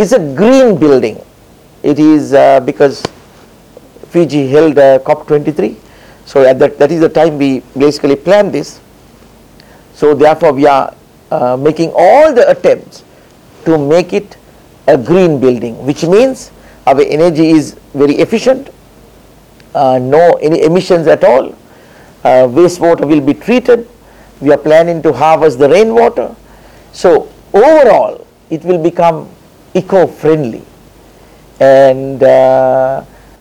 It's a green building. It is because Fiji held COP23. So at that is the time we basically planned this. So therefore we are making all the attempts to make it a green building, which means our energy is very efficient, no any emissions at all, wastewater will be treated, we are planning to harvest the rainwater. So overall it will become eco-friendly, and